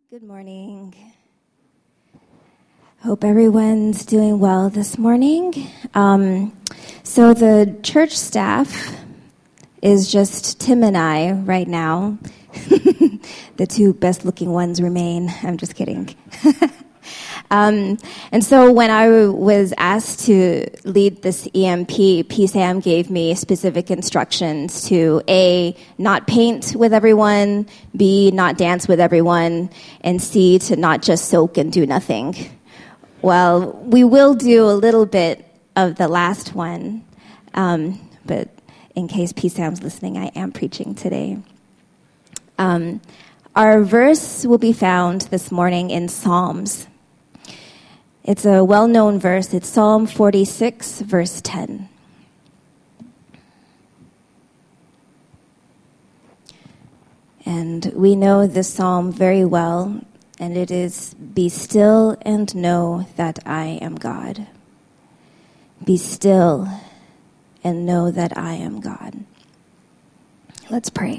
Good morning. Hope everyone's doing well this morning. So the church staff is just Tim and I right now. The two best-looking ones remain. I'm just kidding. And so when I was asked to lead this EMP, PSAM gave me specific instructions to A, not paint with everyone, B, not dance with everyone, and C, to not just soak and do nothing. Well, we will do a little bit of the last one, but in case PSAM's listening, I am preaching today. Our verse will be found this morning in Psalms. It's a well-known verse. It's Psalm 46, verse 10. And we know this psalm very well, and it is, "Be still and know that I am God." Be still and know that I am God. Let's pray.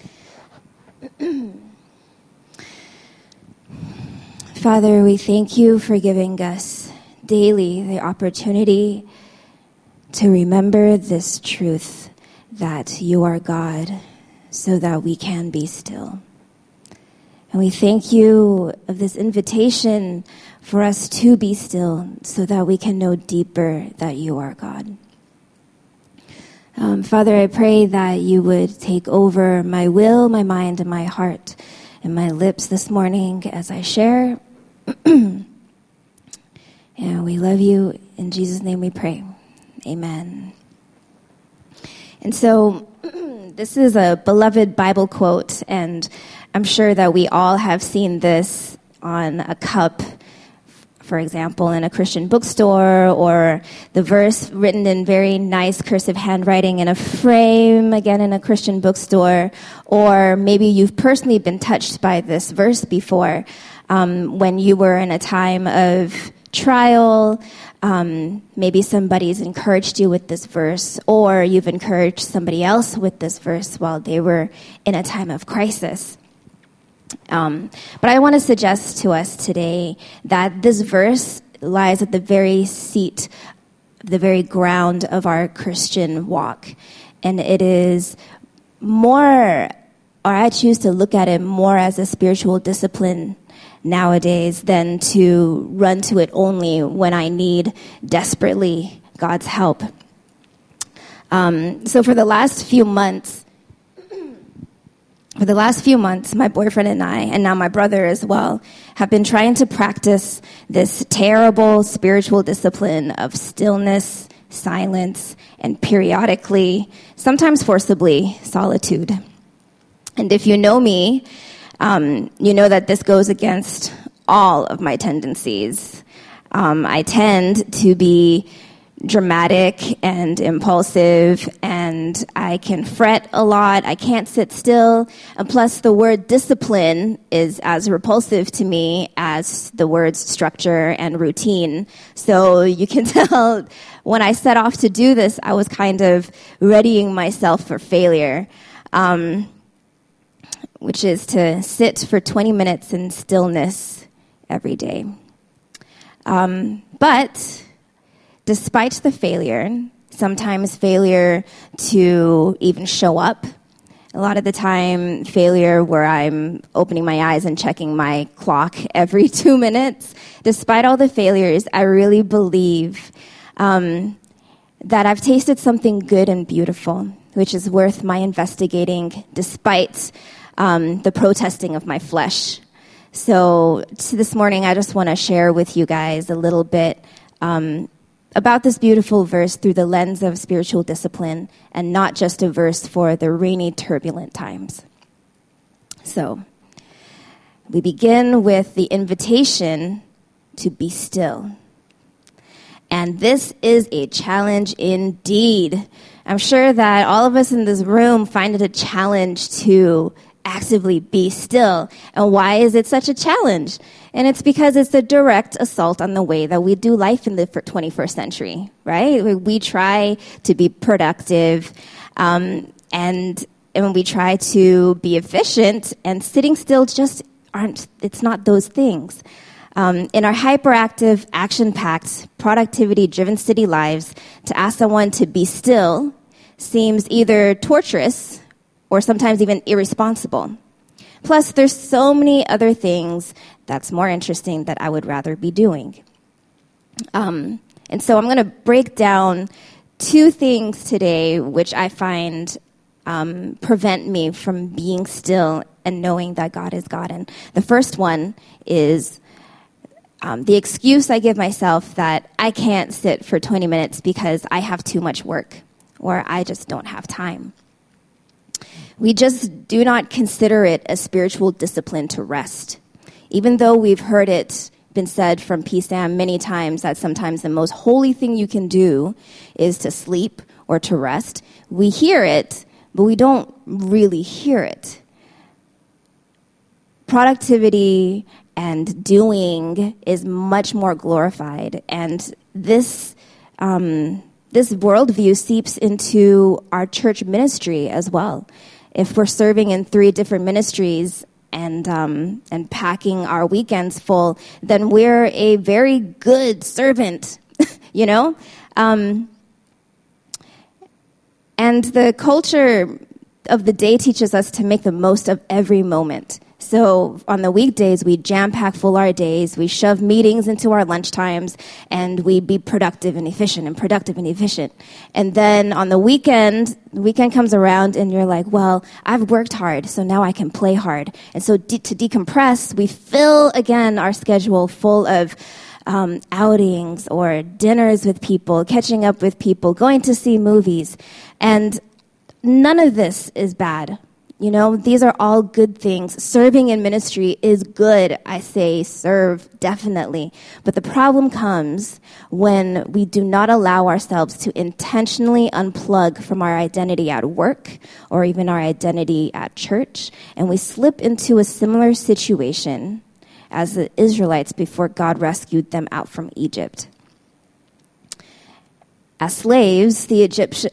Father, we thank you for giving us daily the opportunity to remember this truth that you are God so that we can be still. And we thank you of this invitation for us to be still so that we can know deeper that you are God. Father, I pray that you would take over my will, my mind, and my heart, and my lips this morning as I share. And we love you. In Jesus' name we pray. Amen. And so this is a beloved Bible quote, and I'm sure that we all have seen this on a cup, for example, in a Christian bookstore, or the verse written in very nice cursive handwriting in a frame, again in a Christian bookstore, or maybe you've personally been touched by this verse before. When you were in a time of trial, maybe somebody's encouraged you with this verse, or you've encouraged somebody else with this verse while they were in a time of crisis. But I want to suggest to us today that this verse lies at the very seat, the very ground of our Christian walk. And it is more, or I choose to look at it more as a spiritual discipline nowadays than to run to it only when I need desperately God's help. So for the last few months, my boyfriend and I, and now my brother as well, have been trying to practice this terrible spiritual discipline of stillness, silence, and periodically, sometimes forcibly, solitude. And if you know me, you know that this goes against all of my tendencies. I tend to be dramatic and impulsive, and I can fret a lot. I can't sit still. And plus, the word discipline is as repulsive to me as the words structure and routine. So you can tell when I set off to do this, I was kind of readying myself for failure. Which is to sit for 20 minutes in stillness every day. But despite the failure, sometimes failure to even show up, a lot of the time failure where I'm opening my eyes and checking my clock every 2 minutes, despite all the failures, I really believe that I've tasted something good and beautiful, which is worth my investigating despite the protesting of my flesh. So this morning, I just want to share with you guys a little bit about this beautiful verse through the lens of spiritual discipline, and not just a verse for the rainy, turbulent times. So we begin with the invitation to be still. And this is a challenge indeed. I'm sure that all of us in this room find it a challenge to actively be still. And why is it such a challenge? And it's because it's a direct assault on the way that we do life in the 21st century, right? We try to be productive, and we try to be efficient, and sitting still just it's not those things. In our hyperactive, action-packed, productivity-driven city lives, to ask someone to be still seems either torturous or sometimes even irresponsible. Plus, there's so many other things that's more interesting that I would rather be doing. And so I'm going to break down 2 things today which I find prevent me from being still and knowing that God is God. And the first one is the excuse I give myself that I can't sit for 20 minutes because I have too much work or I just don't have time. We just do not consider it a spiritual discipline to rest. Even though we've heard it been said from PSAM many times that sometimes the most holy thing you can do is to sleep or to rest, we hear it, but we don't really hear it. Productivity and doing is much more glorified, and this worldview seeps into our church ministry as well. If we're serving in 3 different ministries and packing our weekends full, then we're a very good servant, you know? And the culture of the day teaches us to make the most of every moment. So on the weekdays, we jam-pack full our days, we shove meetings into our lunchtimes, and we be productive and efficient. And then on the weekend comes around, and you're like, well, I've worked hard, so now I can play hard. And so to decompress, we fill, again, our schedule full of outings or dinners with people, catching up with people, going to see movies. And none of this is bad. You know, these are all good things. Serving in ministry is good. I say serve, definitely. But the problem comes when we do not allow ourselves to intentionally unplug from our identity at work or even our identity at church, and we slip into a similar situation as the Israelites before God rescued them out from Egypt. As slaves, the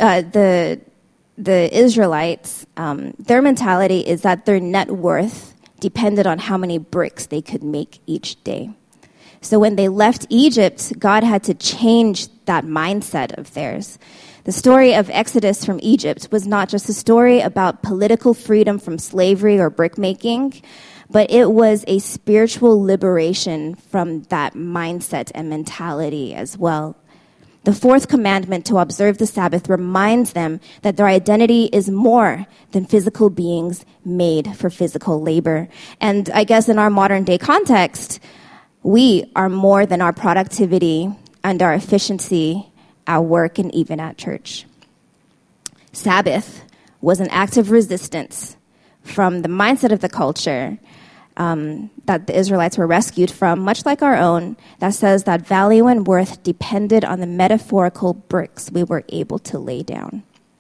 Israelites, their mentality is that their net worth depended on how many bricks they could make each day. So when they left Egypt, God had to change that mindset of theirs. The story of Exodus from Egypt was not just a story about political freedom from slavery or brick making, but it was a spiritual liberation from that mindset and mentality as well. The 4th commandment to observe the Sabbath reminds them that their identity is more than physical beings made for physical labor. And I guess in our modern day context, we are more than our productivity and our efficiency at work and even at church. Sabbath was an act of resistance from the mindset of the culture that the Israelites were rescued from, much like our own, that says that value and worth depended on the metaphorical bricks we were able to lay down.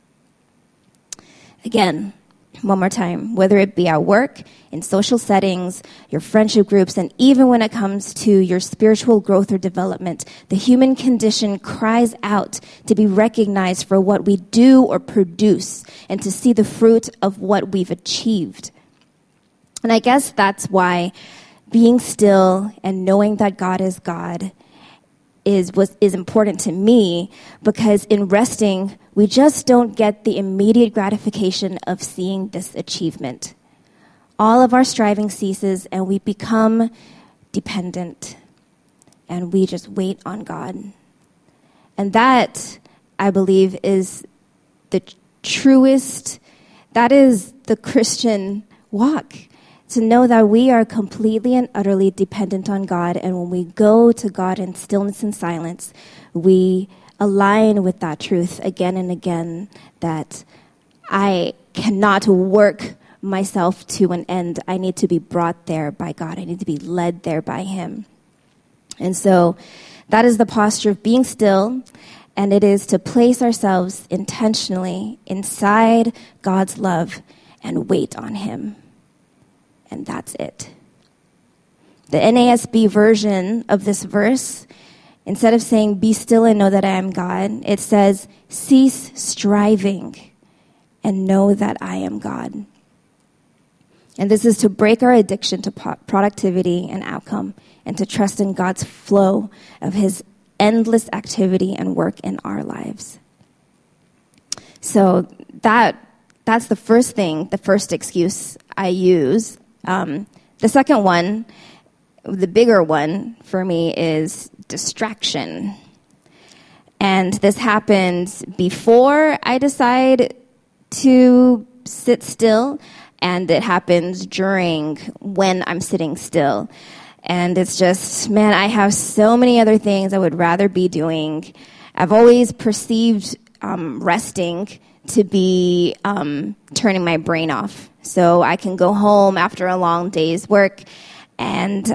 Again, one more time, whether it be at work, in social settings, your friendship groups, and even when it comes to your spiritual growth or development, the human condition cries out to be recognized for what we do or produce and to see the fruit of what we've achieved. And I guess that's why being still and knowing that God is God is important to me, because in resting, we just don't get the immediate gratification of seeing this achievement. All of our striving ceases and we become dependent and we just wait on God. And that, I believe, is the truest, that is the Christian walk. To know that we are completely and utterly dependent on God, and when we go to God in stillness and silence, we align with that truth again and again, that I cannot work myself to an end. I need to be brought there by God. I need to be led there by Him. And so that is the posture of being still, and it is to place ourselves intentionally inside God's love and wait on Him. And that's it. The NASB version of this verse, instead of saying, "Be still and know that I am God," it says, "Cease striving and know that I am God." And this is to break our addiction to productivity and outcome and to trust in God's flow of his endless activity and work in our lives. So that's the first thing, the first excuse I use. The second one, the bigger one for me, is distraction. And this happens before I decide to sit still, and it happens during when I'm sitting still. And it's just, man, I have so many other things I would rather be doing. I've always perceived resting to be turning my brain off. So I can go home after a long day's work and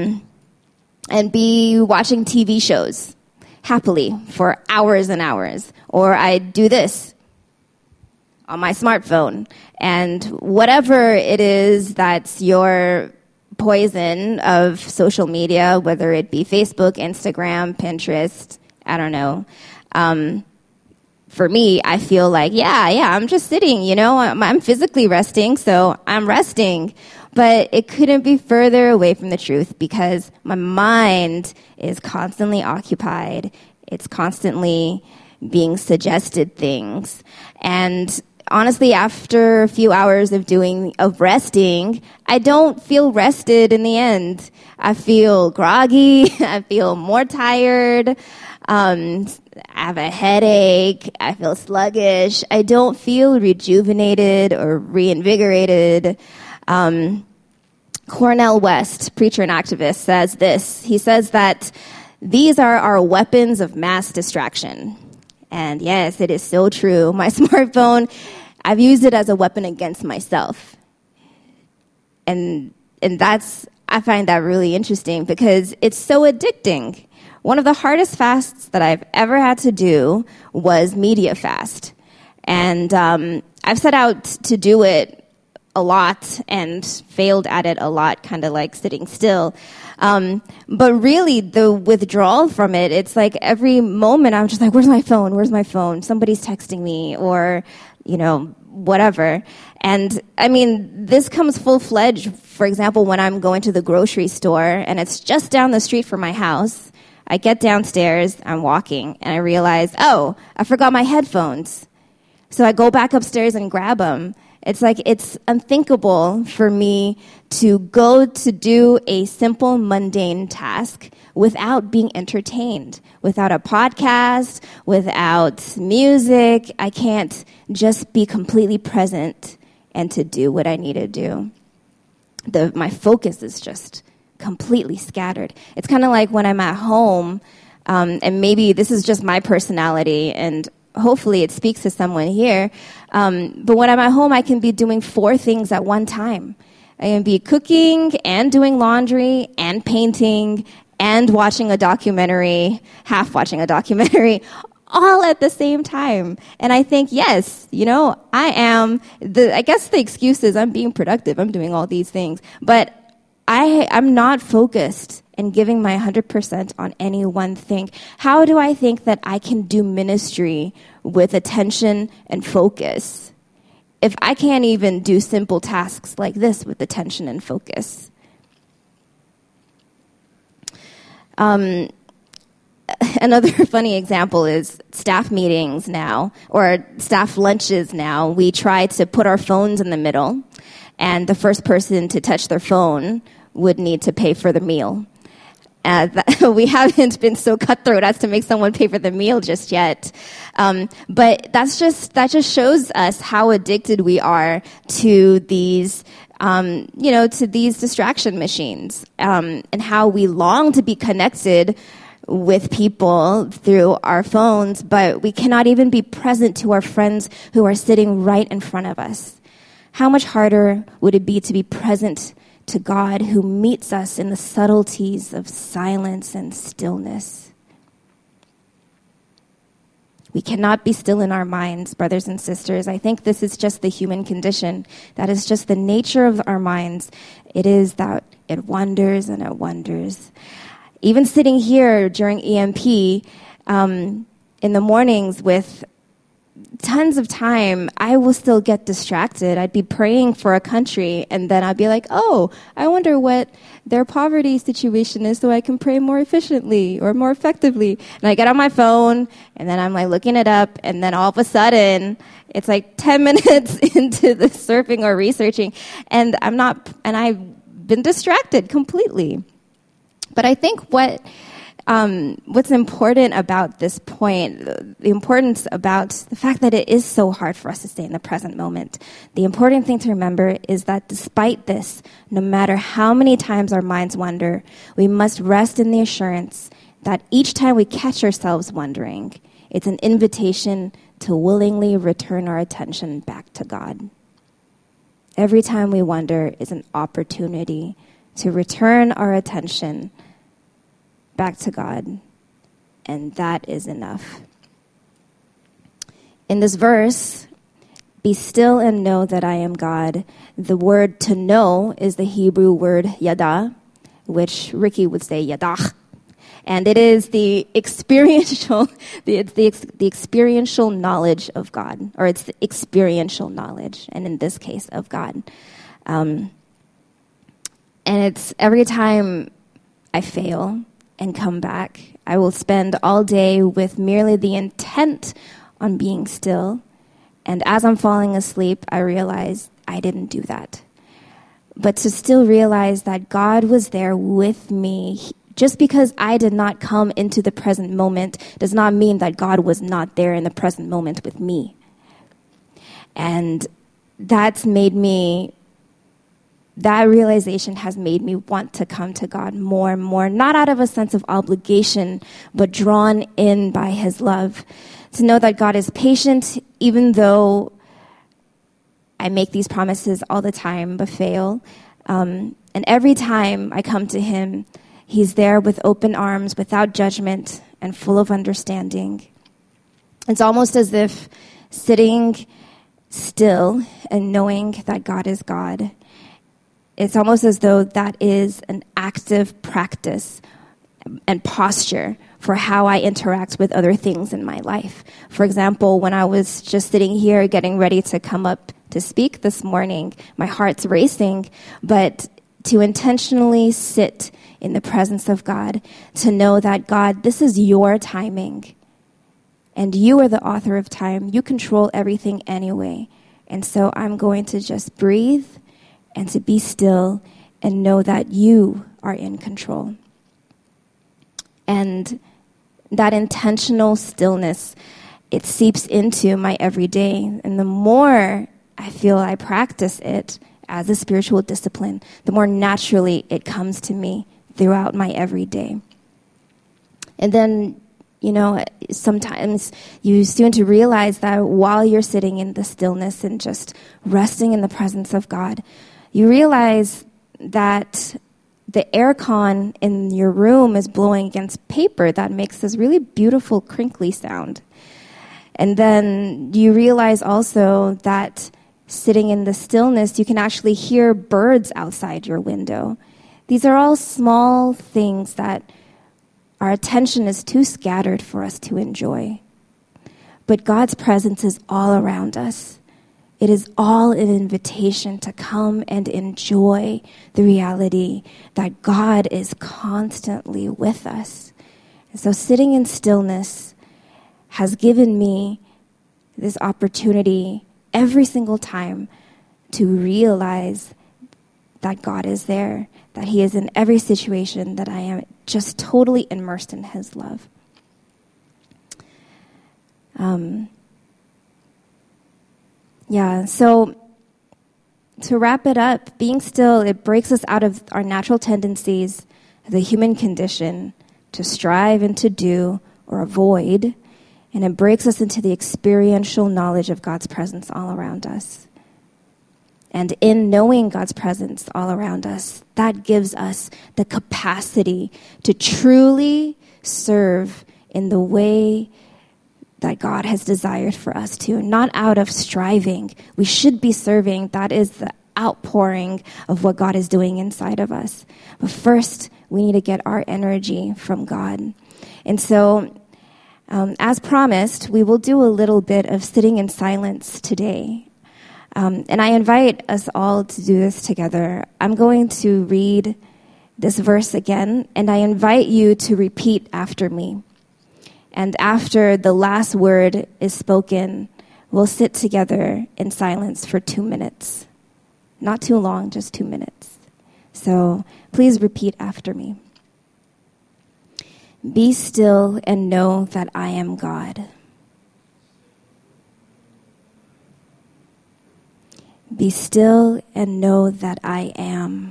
be watching TV shows happily for hours and hours. Or I do this on my smartphone. And whatever it is that's your poison of social media, whether it be Facebook, Instagram, Pinterest, I don't know. For me, I feel like, I'm just sitting, I'm physically resting, so I'm resting. But it couldn't be further away from the truth because my mind is constantly occupied. It's constantly being suggested things. And honestly, after a few hours of resting, I don't feel rested in the end. I feel groggy. I feel more tired. I have a headache. I feel sluggish. I don't feel rejuvenated or reinvigorated. Cornel West, preacher and activist, says this. He says that these are our weapons of mass distraction. And yes, it is so true. My smartphone, I've used it as a weapon against myself. And I find that really interesting because it's so addicting. One of the hardest fasts that I've ever had to do was media fast. And I've set out to do it a lot and failed at it a lot, kind of like sitting still. But really, the withdrawal from it, it's like every moment I'm just like, where's my phone? Where's my phone? Somebody's texting me or, whatever. And I mean, this comes full-fledged, for example, when I'm going to the grocery store and it's just down the street from my house. I get downstairs, I'm walking, and I realize, I forgot my headphones. So I go back upstairs and grab them. It's like it's unthinkable for me to go to do a simple, mundane task without being entertained, without a podcast, without music. I can't just be completely present and to do what I need to do. My focus is just completely scattered. It's kind of like when I'm at home, and maybe this is just my personality, and hopefully it speaks to someone here, but when I'm at home, I can be doing 4 things at one time. I can be cooking and doing laundry and painting and watching a documentary, half watching a documentary, all at the same time. And I think, yes, I guess the excuse is I'm being productive, I'm doing all these things, but I'm not focused and giving my 100% on any one thing. How do I think that I can do ministry with attention and focus if I can't even do simple tasks like this with attention and focus? Another funny example is staff meetings now, or staff lunches now. We try to put our phones in the middle, and the first person to touch their phone would need to pay for the meal. We haven't been so cutthroat as to make someone pay for the meal just yet. But that just shows us how addicted we are to these, to these distraction machines, and how we long to be connected with people through our phones, but we cannot even be present to our friends who are sitting right in front of us. How much harder would it be to be present to God who meets us in the subtleties of silence and stillness? We cannot be still in our minds, brothers and sisters. I think this is just the human condition. That is just the nature of our minds. It is that it wanders and it wanders. Even sitting here during EMP in the mornings with tons of time, I will still get distracted. I'd be praying for a country, and then I'd be like, oh, I wonder what their poverty situation is so I can pray more efficiently or more effectively. And I get on my phone, and then I'm like looking it up, and then all of a sudden, it's like 10 minutes into the surfing or researching, and I've been distracted completely. But I think what's important about this point, the importance about the fact that it is so hard for us to stay in the present moment, the important thing to remember is that despite this, no matter how many times our minds wander, we must rest in the assurance that each time we catch ourselves wandering, it's an invitation to willingly return our attention back to God. Every time we wander is an opportunity to return our attention back to God, and that is enough. In this verse, be still and know that I am God. The word to know is the Hebrew word yada, which Ricky would say yadach. And it is the experiential, the experiential knowledge of God, or it's the experiential knowledge, and in this case, of God. And it's every time I fail and come back, I will spend all day with merely the intent on being still. And as I'm falling asleep, I realize I didn't do that. But to still realize that God was there with me, just because I did not come into the present moment does not mean that God was not there in the present moment with me. And that realization has made me want to come to God more and more, not out of a sense of obligation, but drawn in by his love. To know that God is patient, even though I make these promises all the time, but fail. And every time I come to him, he's there with open arms, without judgment, and full of understanding. It's almost as if sitting still and knowing that God is God, it's almost as though that is an active practice and posture for how I interact with other things in my life. For example, when I was just sitting here getting ready to come up to speak this morning, my heart's racing, but to intentionally sit in the presence of God, to know that, God, this is your timing, and you are the author of time. You control everything anyway. And so I'm going to just breathe and to be still and know that you are in control. And that intentional stillness, it seeps into my everyday. And the more I feel I practice it as a spiritual discipline, the more naturally it comes to me throughout my everyday. And then, sometimes you soon to realize that while you're sitting in the stillness and just resting in the presence of God, you realize that the aircon in your room is blowing against paper that makes this really beautiful crinkly sound. And then you realize also that sitting in the stillness, you can actually hear birds outside your window. These are all small things that our attention is too scattered for us to enjoy. But God's presence is all around us. It is all an invitation to come and enjoy the reality that God is constantly with us. And so sitting in stillness has given me this opportunity every single time to realize that God is there, that he is in every situation, that I am just totally immersed in his love. So to wrap it up, being still, it breaks us out of our natural tendencies, the human condition, to strive and to do or avoid, and it breaks us into the experiential knowledge of God's presence all around us. And in knowing God's presence all around us, that gives us the capacity to truly serve in the way that God has desired for us to, not out of striving. We should be serving. That is the outpouring of what God is doing inside of us. But first, we need to get our energy from God. And so As promised, we will do a little bit of sitting in silence today. And I invite us all to do this together. I'm going to read this verse again, and I invite you to repeat after me. And after the last word is spoken, we'll sit together in silence for 2 minutes. Not too long, just 2 minutes. So please repeat after me. Be still and know that I am God. Be still and know that I am.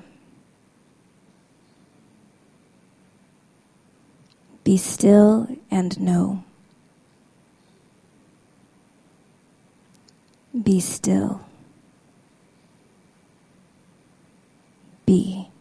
Be still and know. Be still. Be.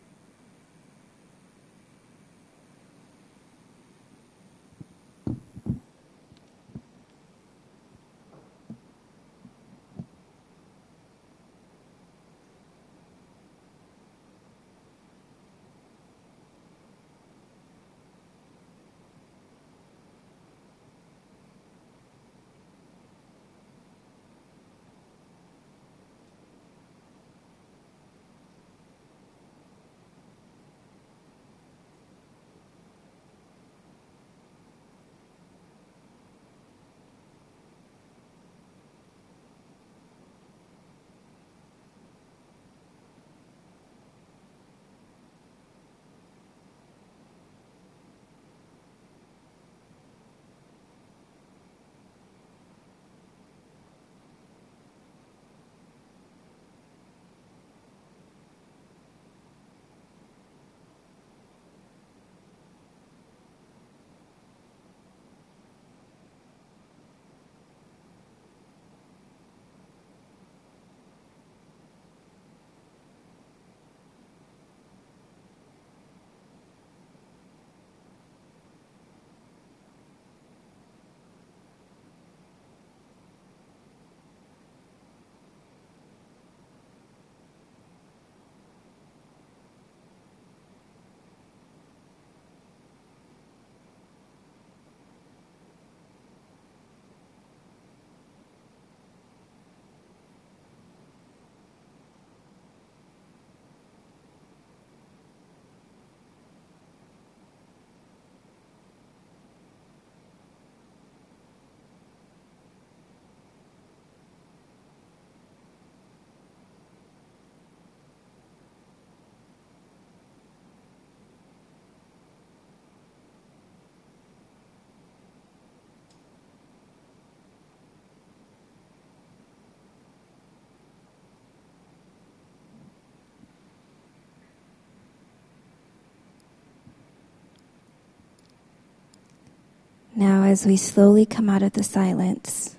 Now, as we slowly come out of the silence,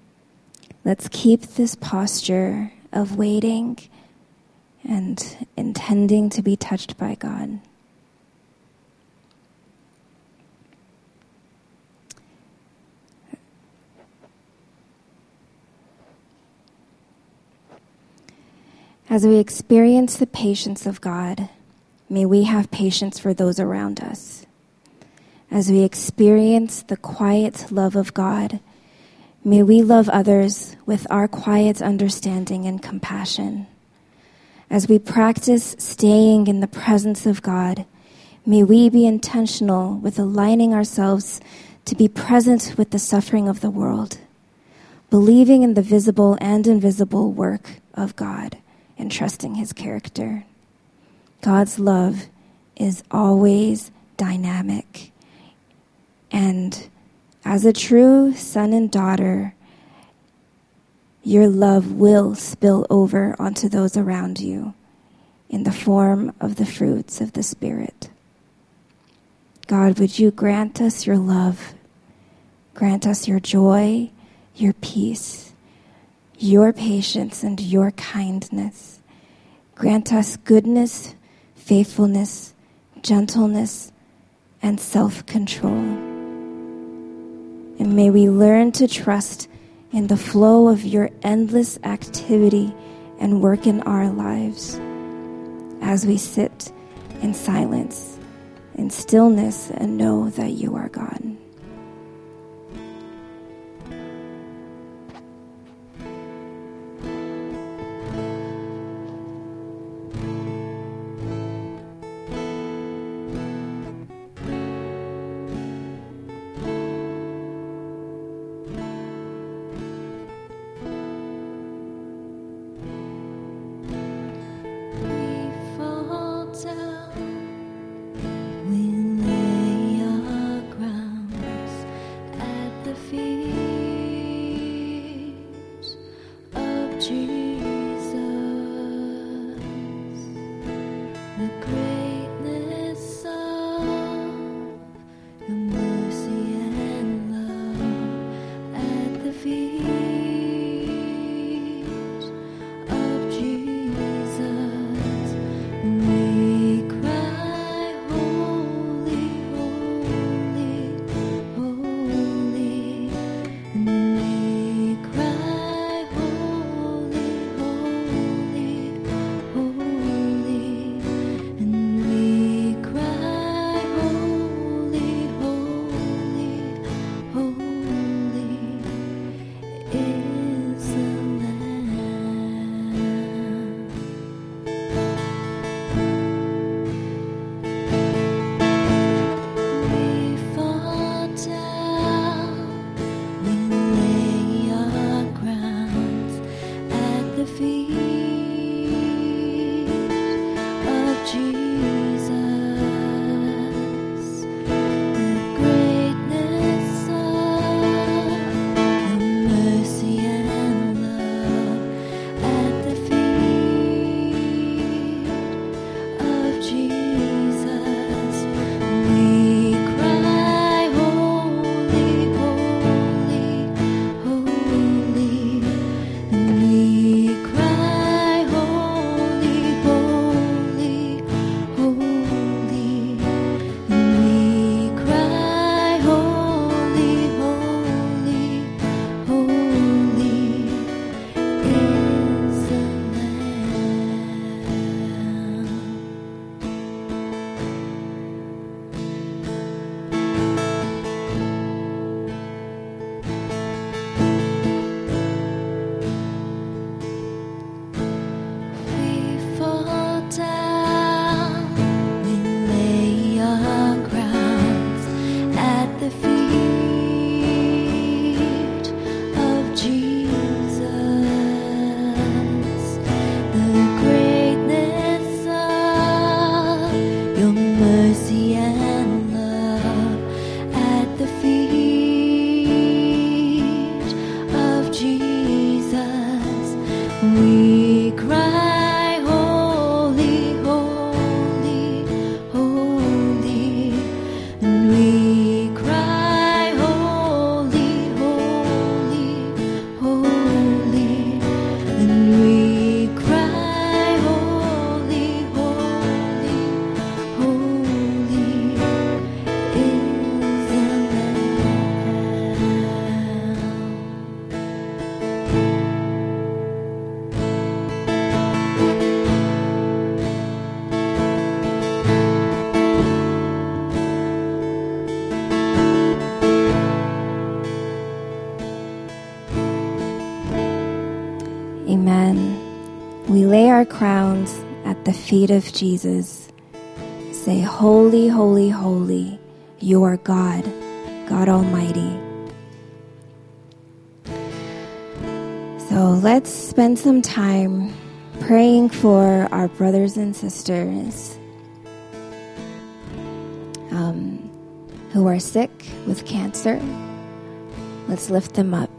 let's keep this posture of waiting and intending to be touched by God. As we experience the patience of God, may we have patience for those around us. As we experience the quiet love of God, may we love others with our quiet understanding and compassion. As we practice staying in the presence of God, may we be intentional with aligning ourselves to be present with the suffering of the world, believing in the visible and invisible work of God, and trusting His character. God's love is always dynamic. And as a true son and daughter, your love will spill over onto those around you in the form of the fruits of the Spirit. God, would you grant us your love, grant us your joy, your peace, your patience, and your kindness. Grant us goodness, faithfulness, gentleness, and self-control. And may we learn to trust in the flow of your endless activity and work in our lives as we sit in silence, in stillness, and know that you are God. feet of Jesus. Say, holy, holy, holy, you are God, God Almighty. So let's spend some time praying for our brothers and sisters who are sick with cancer. Let's lift them up.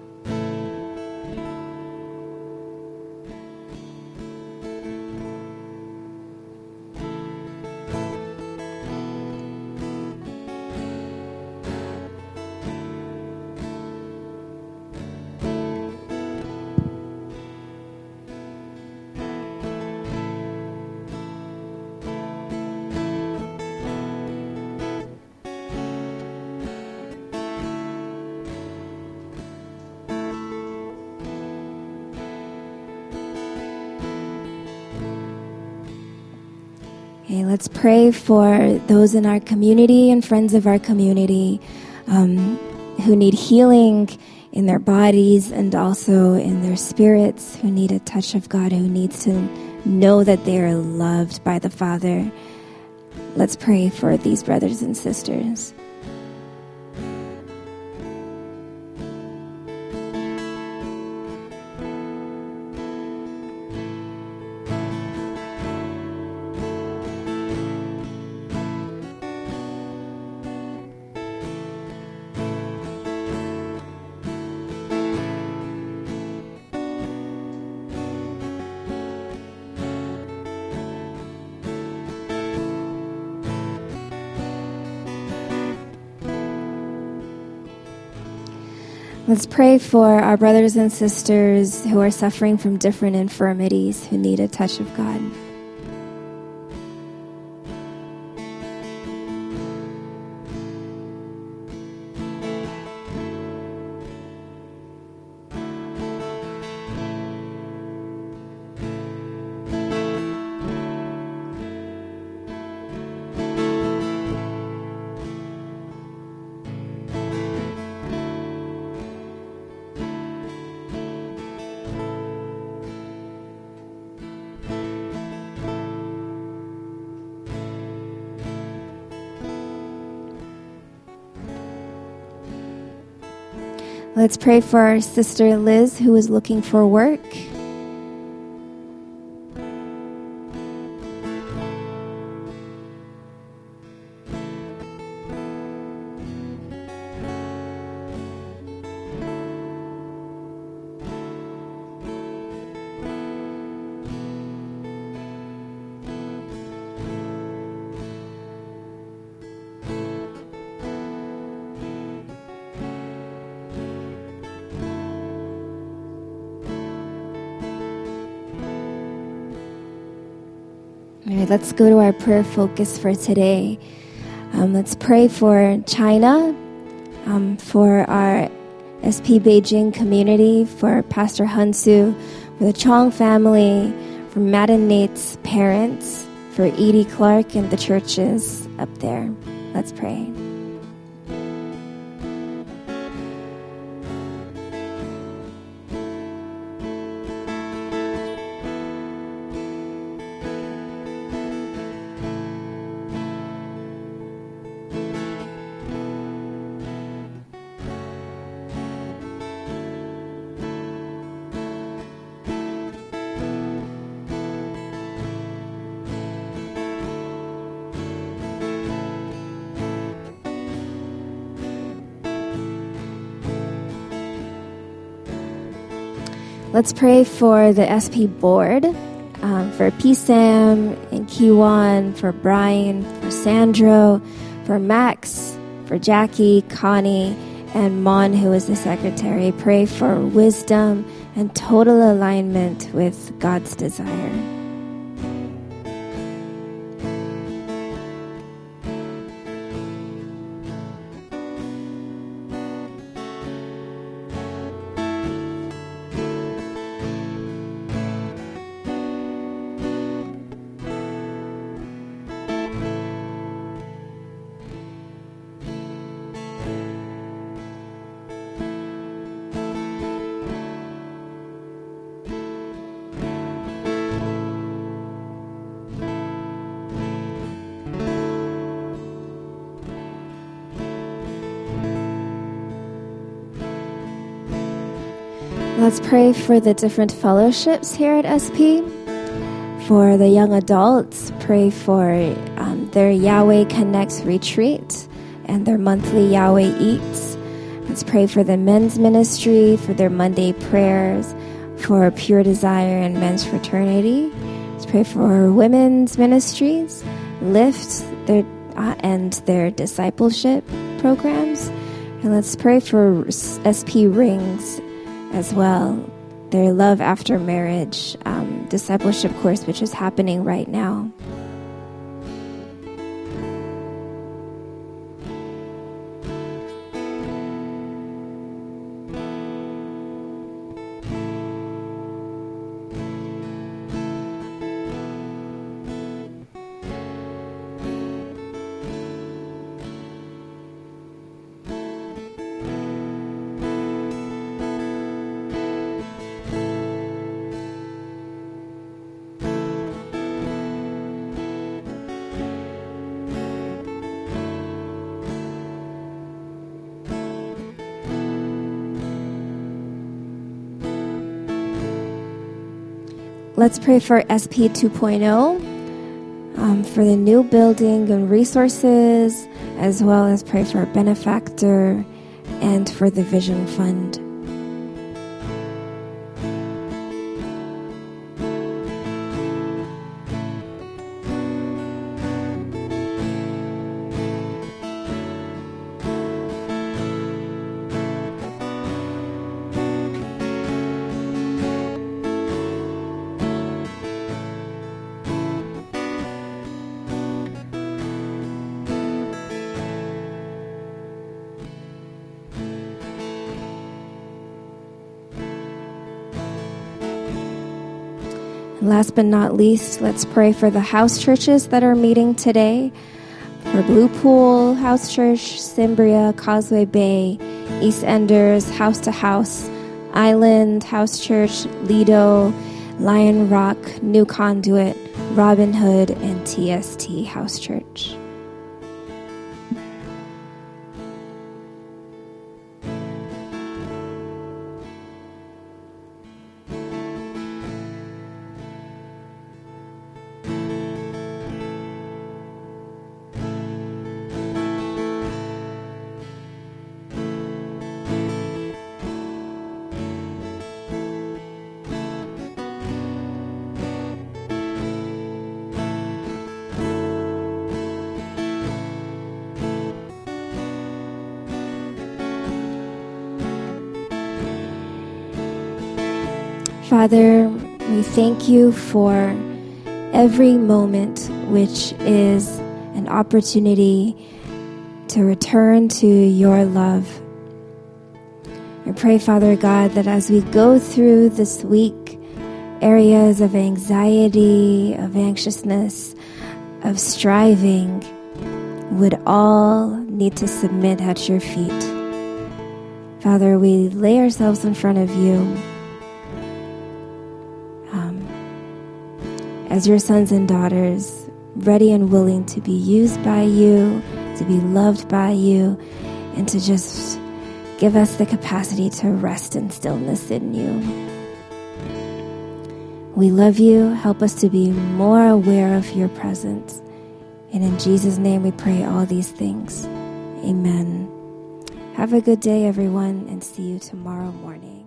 Okay, let's pray for those in our community and friends of our community who need healing in their bodies and also in their spirits, who need a touch of God, who needs to know that they are loved by the Father. Let's pray for these brothers and sisters. Let's pray for our brothers and sisters who are suffering from different infirmities, who need a touch of God. Let's pray for our sister Liz, who is looking for work. All right, let's go to our prayer focus for today. Let's pray for China, for our SP Beijing community, for Pastor Hansu, for the Chong family, for Matt and Nate's parents, for Edie Clark and the churches up there. Let's pray. Let's pray for the SP board, for PSAM and Kiwan, for Brian, for Sandro, for Max, for Jackie, Connie, and Mon, who is the secretary. Pray for wisdom and total alignment with God's desire. Let's pray for the different fellowships here at SP. For the young adults, pray for their Yahweh Connects retreat and their monthly Yahweh Eats. Let's pray for the men's ministry, for their Monday prayers, for Pure Desire and Men's Fraternity. Let's pray for women's ministries, Lift and their discipleship programs. And let's pray for SP Rings as well, their Love After Marriage discipleship course, which is happening right now. Let's pray for SP 2.0, for the new building and resources, as well as pray for a benefactor and for the Vision Fund. Last but not least, let's pray for the house churches that are meeting today. For Blue Pool House Church, Cimbria, Causeway Bay, East Enders, House to House, Island House Church, Lido, Lion Rock, New Conduit, Robin Hood, and TST House Church. Father, we thank you for every moment which is an opportunity to return to your love. I pray, Father God, that as we go through this week, areas of anxiety, of anxiousness, of striving, would all need to submit at your feet. Father, we lay ourselves in front of you as your sons and daughters, ready and willing to be used by you, to be loved by you, and to just give us the capacity to rest in stillness in you. We love you. Help us to be more aware of your presence. And in Jesus' name we pray all these things. Amen. Have a good day, everyone, and see you tomorrow morning.